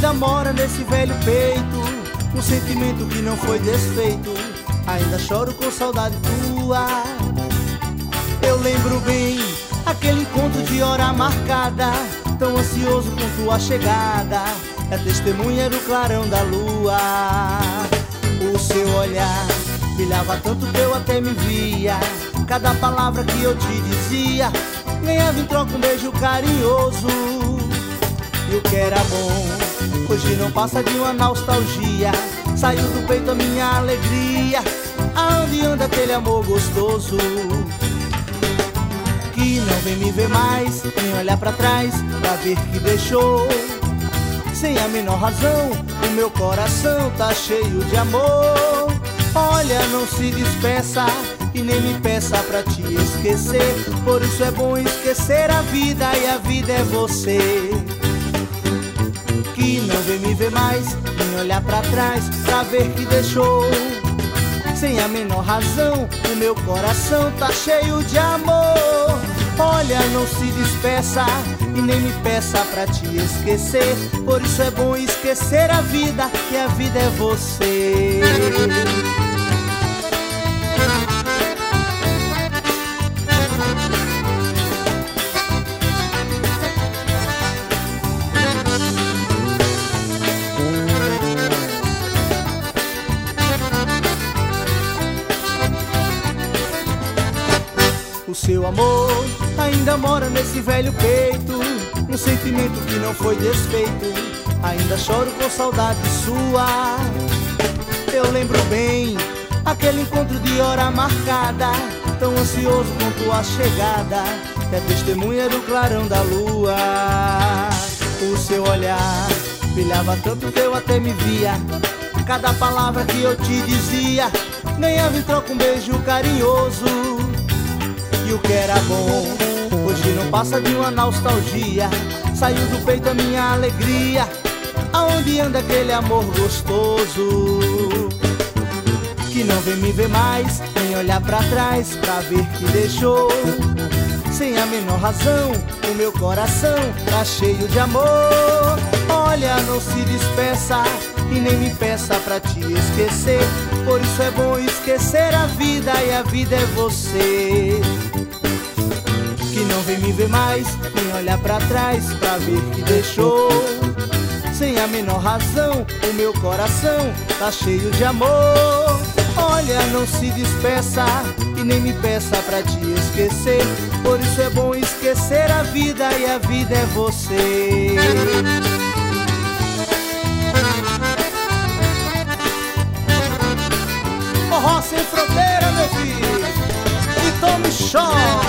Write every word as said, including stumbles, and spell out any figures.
ainda mora nesse velho peito, um sentimento que não foi desfeito. Ainda choro com saudade tua. Eu lembro bem aquele encontro de hora marcada, tão ansioso com tua chegada. É testemunha do clarão da lua. O seu olhar brilhava tanto que eu até me via. Cada palavra que eu te dizia ganhava em troca um beijo carinhoso. E o que era bom hoje não passa de uma nostalgia. Saiu do peito a minha alegria. Aonde anda aquele amor gostoso que não vem me ver mais, nem olhar pra trás pra ver que deixou. Sem a menor razão, o meu coração tá cheio de amor. Olha, não se despeça e nem me peça pra te esquecer. Por isso é bom esquecer a vida, e a vida é você. Que não vem me ver mais, nem olhar pra trás pra ver que deixou. Sem a menor razão, o meu coração tá cheio de amor. Olha, não se despeça e nem me peça pra te esquecer. Por isso é bom esquecer a vida, que a vida é você. O seu amor ainda mora nesse velho peito, um sentimento que não foi desfeito. Ainda choro com saudade sua. Eu lembro bem aquele encontro de hora marcada, tão ansioso com tua chegada. É testemunha do clarão da lua. O seu olhar brilhava tanto que eu até me via. Cada palavra que eu te dizia ganhava em troca um beijo carinhoso. E o que era bom hoje não passa de uma nostalgia. Saiu do peito a minha alegria. Aonde anda aquele amor gostoso que não vem me ver mais, nem olhar pra trás pra ver que deixou. Sem a menor razão, o meu coração tá cheio de amor. Olha, não se despeça e nem me peça pra te esquecer. Por isso é bom esquecer a vida, e a vida é você. Que não vem me ver mais, nem olhar pra trás pra ver que deixou. Sem a menor razão, o meu coração tá cheio de amor. Olha, não se despeça e nem me peça pra te esquecer. Por isso é bom esquecer a vida, e a vida é você. Forró sem fronteira, meu filho, e tome choque.